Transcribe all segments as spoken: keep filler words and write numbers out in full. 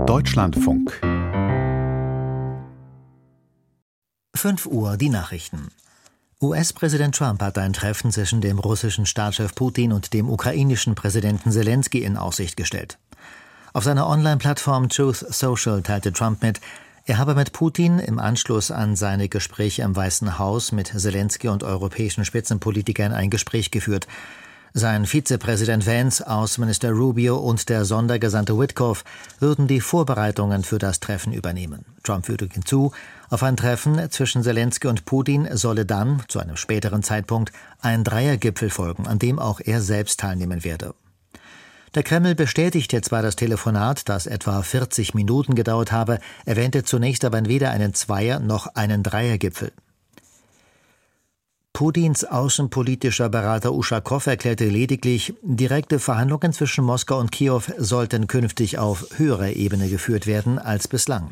Deutschlandfunk. fünf Uhr, die Nachrichten. U S-Präsident Trump hat ein Treffen zwischen dem russischen Staatschef Putin und dem ukrainischen Präsidenten Selenskyj in Aussicht gestellt. Auf seiner Online-Plattform Truth Social teilte Trump mit, er habe mit Putin im Anschluss an seine Gespräche im Weißen Haus mit Selenskyj und europäischen Spitzenpolitikern ein Gespräch geführt. Sein Vizepräsident Vance, Außenminister Rubio und der Sondergesandte Witkoff würden die Vorbereitungen für das Treffen übernehmen. Trump fügte hinzu, auf ein Treffen zwischen Selenskyj und Putin solle dann, zu einem späteren Zeitpunkt, ein Dreiergipfel folgen, an dem auch er selbst teilnehmen werde. Der Kreml bestätigte zwar das Telefonat, das etwa vierzig Minuten gedauert habe, erwähnte zunächst aber weder einen Zweier- noch einen Dreiergipfel. Putins außenpolitischer Berater Uschakow erklärte lediglich, direkte Verhandlungen zwischen Moskau und Kiew sollten künftig auf höherer Ebene geführt werden als bislang.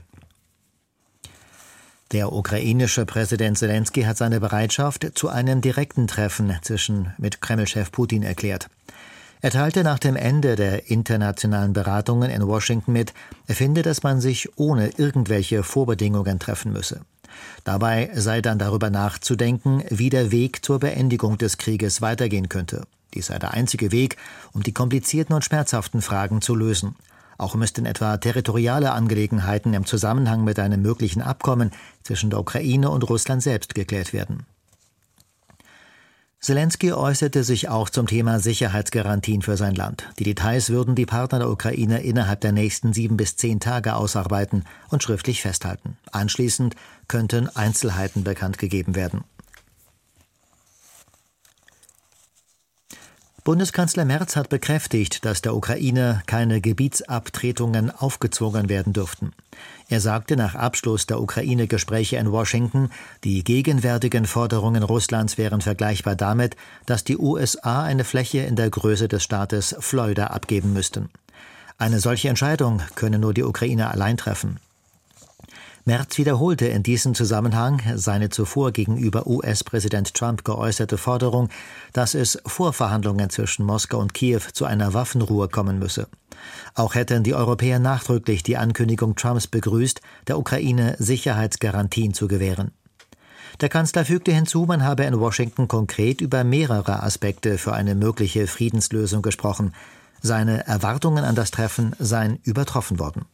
Der ukrainische Präsident Selenskyj hat seine Bereitschaft zu einem direkten Treffen zwischen mit Kreml-Chef Putin erklärt. Er teilte nach dem Ende der internationalen Beratungen in Washington mit, er finde, dass man sich ohne irgendwelche Vorbedingungen treffen müsse. Dabei sei dann darüber nachzudenken, wie der Weg zur Beendigung des Krieges weitergehen könnte. Dies sei der einzige Weg, um die komplizierten und schmerzhaften Fragen zu lösen. Auch müssten etwa territoriale Angelegenheiten im Zusammenhang mit einem möglichen Abkommen zwischen der Ukraine und Russland selbst geklärt werden. Selenskyj äußerte sich auch zum Thema Sicherheitsgarantien für sein Land. Die Details würden die Partner der Ukraine innerhalb der nächsten sieben bis zehn Tage ausarbeiten und schriftlich festhalten. Anschließend könnten Einzelheiten bekannt gegeben werden. Bundeskanzler Merz hat bekräftigt, dass der Ukraine keine Gebietsabtretungen aufgezwungen werden dürften. Er sagte nach Abschluss der Ukraine-Gespräche in Washington, die gegenwärtigen Forderungen Russlands wären vergleichbar damit, dass die U S A eine Fläche in der Größe des Staates Florida abgeben müssten. Eine solche Entscheidung könne nur die Ukraine allein treffen. Merz wiederholte in diesem Zusammenhang seine zuvor gegenüber U S-Präsident Trump geäußerte Forderung, dass es vor Verhandlungen zwischen Moskau und Kiew zu einer Waffenruhe kommen müsse. Auch hätten die Europäer nachdrücklich die Ankündigung Trumps begrüßt, der Ukraine Sicherheitsgarantien zu gewähren. Der Kanzler fügte hinzu, man habe in Washington konkret über mehrere Aspekte für eine mögliche Friedenslösung gesprochen. Seine Erwartungen an das Treffen seien übertroffen worden.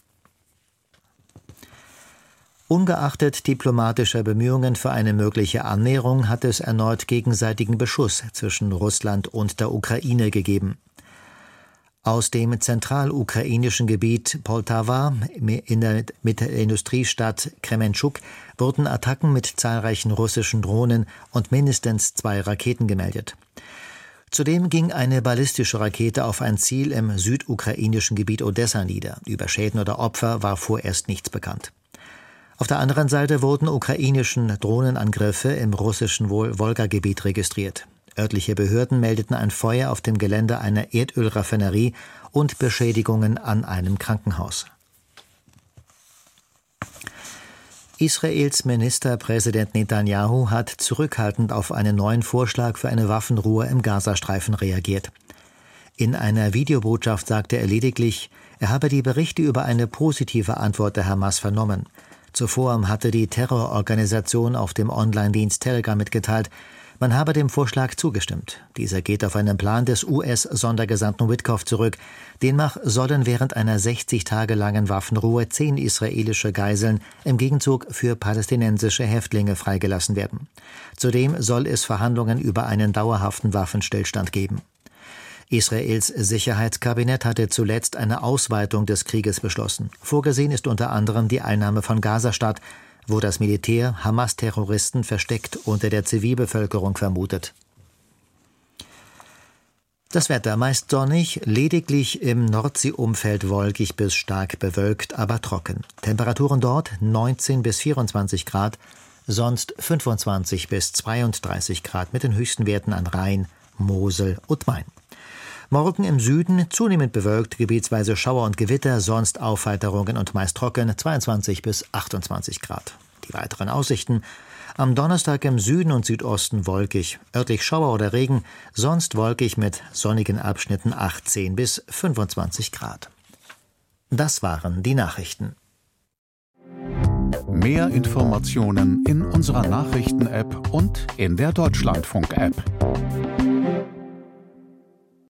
Ungeachtet diplomatischer Bemühungen für eine mögliche Annäherung hat es erneut gegenseitigen Beschuss zwischen Russland und der Ukraine gegeben. Aus dem zentralukrainischen Gebiet Poltawa in der, mit der Industriestadt Kremenchuk wurden Attacken mit zahlreichen russischen Drohnen und mindestens zwei Raketen gemeldet. Zudem ging eine ballistische Rakete auf ein Ziel im südukrainischen Gebiet Odessa nieder. Über Schäden oder Opfer war vorerst nichts bekannt. Auf der anderen Seite wurden ukrainischen Drohnenangriffe im russischen Wolga-Gebiet registriert. Örtliche Behörden meldeten ein Feuer auf dem Gelände einer Erdölraffinerie und Beschädigungen an einem Krankenhaus. Israels Ministerpräsident Netanyahu hat zurückhaltend auf einen neuen Vorschlag für eine Waffenruhe im Gazastreifen reagiert. In einer Videobotschaft sagte er lediglich, er habe die Berichte über eine positive Antwort der Hamas vernommen. Zuvor hatte die Terrororganisation auf dem Online-Dienst Telegram mitgeteilt, man habe dem Vorschlag zugestimmt. Dieser geht auf einen Plan des U S-Sondergesandten Witkoff zurück. Demnach sollen während einer sechzig Tage langen Waffenruhe zehn israelische Geiseln im Gegenzug für palästinensische Häftlinge freigelassen werden. Zudem soll es Verhandlungen über einen dauerhaften Waffenstillstand geben. Israels Sicherheitskabinett hatte zuletzt eine Ausweitung des Krieges beschlossen. Vorgesehen ist unter anderem die Einnahme von Gazastadt, wo das Militär Hamas-Terroristen versteckt unter der Zivilbevölkerung vermutet. Das Wetter meist sonnig, lediglich im Nordseeumfeld wolkig bis stark bewölkt, aber trocken. Temperaturen dort neunzehn bis vierundzwanzig Grad, sonst fünfundzwanzig bis zweiunddreißig Grad mit den höchsten Werten an Rhein, Mosel und Main. Morgen im Süden zunehmend bewölkt, gebietsweise Schauer und Gewitter, sonst Aufheiterungen und meist trocken, zweiundzwanzig bis achtundzwanzig Grad. Die weiteren Aussichten: am Donnerstag im Süden und Südosten wolkig, örtlich Schauer oder Regen, sonst wolkig mit sonnigen Abschnitten achtzehn bis fünfundzwanzig Grad. Das waren die Nachrichten. Mehr Informationen in unserer Nachrichten-App und in der Deutschlandfunk-App.